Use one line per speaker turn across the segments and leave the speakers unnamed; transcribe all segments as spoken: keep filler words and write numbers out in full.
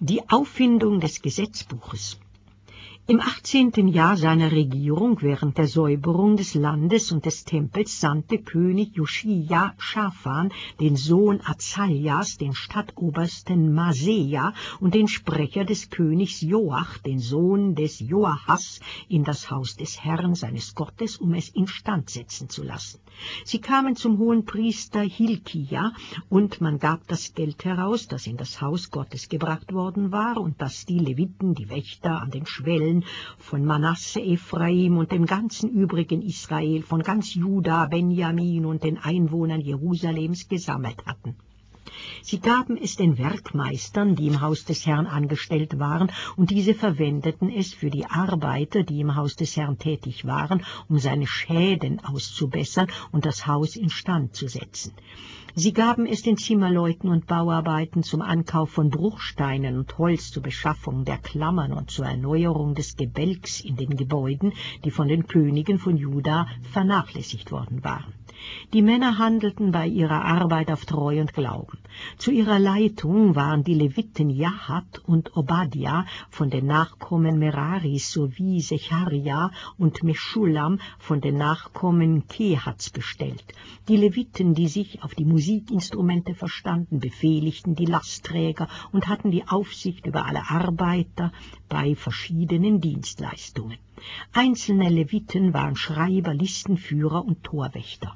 Die Auffindung des Gesetzbuches. Im achtzehnten Jahr seiner Regierung während der Säuberung des Landes und des Tempels sandte König Joschia Schafan, den Sohn Azaljas, den Stadtobersten Maseja und den Sprecher des Königs Joach, den Sohn des Joachas, in das Haus des Herrn seines Gottes, um es instand setzen zu lassen. Sie kamen zum Hohenpriester Hilkia, und man gab das Geld heraus, das in das Haus Gottes gebracht worden war, und das die Leviten, die Wächter an den Schwellen von Manasse, Ephraim und dem ganzen übrigen Israel, von ganz Juda, Benjamin und den Einwohnern Jerusalems gesammelt hatten. Sie gaben es den Werkmeistern, die im Haus des Herrn angestellt waren, und diese verwendeten es für die Arbeiter, die im Haus des Herrn tätig waren, um seine Schäden auszubessern und das Haus instand zu setzen. Sie gaben es den Zimmerleuten und Bauarbeiten zum Ankauf von Bruchsteinen und Holz, zur Beschaffung der Klammern und zur Erneuerung des Gebälks in den Gebäuden, die von den Königen von Juda vernachlässigt worden waren. Die Männer handelten bei ihrer Arbeit auf Treu und Glauben. Zu ihrer Leitung waren die Leviten Jahat und Obadja von den Nachkommen Meraris sowie Secharia und Meschulam von den Nachkommen Kehats bestellt. Die Leviten, die sich auf die Musikinstrumente verstanden, befehligten die Lastträger und hatten die Aufsicht über alle Arbeiter bei verschiedenen Dienstleistungen. Einzelne Leviten waren Schreiber, Listenführer und Torwächter.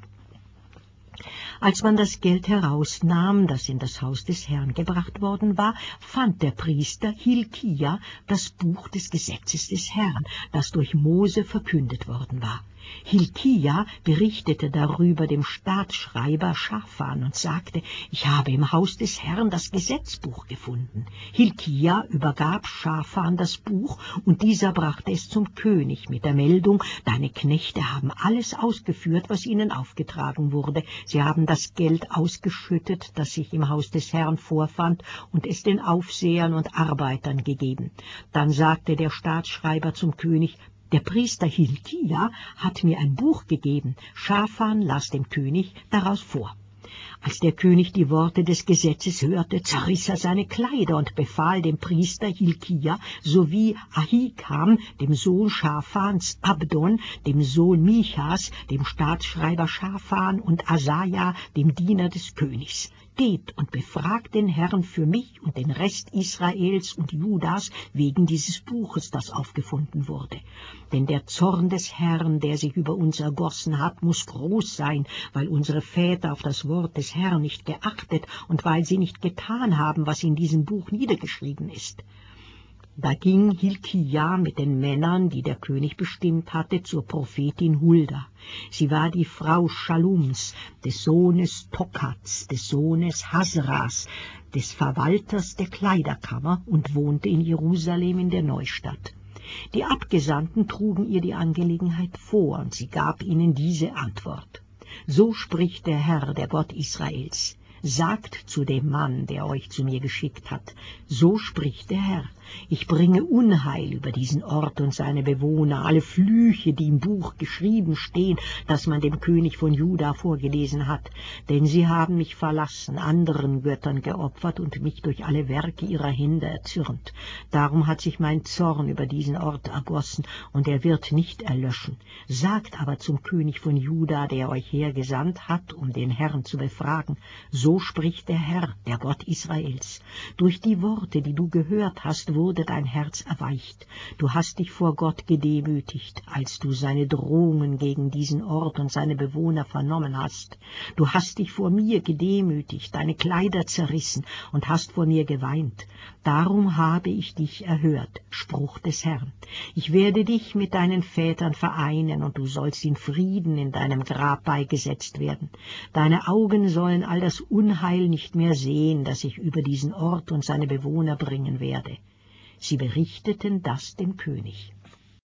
Als man das Geld herausnahm, das in das Haus des Herrn gebracht worden war, fand der Priester Hilkia das Buch des Gesetzes des Herrn, das durch Mose verkündet worden war. Hilkia berichtete darüber dem Staatsschreiber Schafan und sagte, ich habe im Haus des Herrn das Gesetzbuch gefunden. Hilkia übergab Schafan das Buch, und dieser brachte es zum König mit der Meldung, deine Knechte haben alles ausgeführt, was ihnen aufgetragen wurde. Sie haben das Geld ausgeschüttet, das sich im Haus des Herrn vorfand, und es den Aufsehern und Arbeitern gegeben. Dann sagte der Staatsschreiber zum König, der Priester Hilkia hat mir ein Buch gegeben. Schafan las dem König daraus vor. Als der König die Worte des Gesetzes hörte, zerriss er seine Kleider und befahl dem Priester Hilkia sowie Ahikam, dem Sohn Schafans, Abdon, dem Sohn Michas, dem Staatsschreiber Schafan und Asaja, dem Diener des Königs, geht und befragt den Herrn für mich und den Rest Israels und Judas wegen dieses Buches, das aufgefunden wurde. Denn der Zorn des Herrn, der sich über uns ergossen hat, muss groß sein, weil unsere Väter auf das Wort des Herrn nicht geachtet und weil sie nicht getan haben, was in diesem Buch niedergeschrieben ist. Da ging Hilkia mit den Männern, die der König bestimmt hatte, zur Prophetin Hulda. Sie war die Frau Schallums, des Sohnes Tokats, des Sohnes Hasras, des Verwalters der Kleiderkammer, und wohnte in Jerusalem in der Neustadt. Die Abgesandten trugen ihr die Angelegenheit vor, und sie gab ihnen diese Antwort. So spricht der Herr, der Gott Israels. Sagt zu dem Mann, der euch zu mir geschickt hat, so spricht der Herr, ich bringe Unheil über diesen Ort und seine Bewohner, alle Flüche, die im Buch geschrieben stehen, das man dem König von Juda vorgelesen hat, denn sie haben mich verlassen, anderen Göttern geopfert und mich durch alle Werke ihrer Hände erzürnt. Darum hat sich mein Zorn über diesen Ort ergossen, und er wird nicht erlöschen. Sagt aber zum König von Juda, der euch hergesandt hat, um den Herrn zu befragen, so spricht der Herr, der Gott Israels. Durch die Worte, die du gehört hast, wurde dein Herz erweicht. Du hast dich vor Gott gedemütigt, als du seine Drohungen gegen diesen Ort und seine Bewohner vernommen hast. Du hast dich vor mir gedemütigt, deine Kleider zerrissen und hast vor mir geweint. Darum habe ich dich erhört, Spruch des Herrn. Ich werde dich mit deinen Vätern vereinen, und du sollst in Frieden in deinem Grab beigesetzt werden. Deine Augen sollen all das Unheil nicht mehr sehen, das ich über diesen Ort und seine Bewohner bringen werde. Sie berichteten das dem König.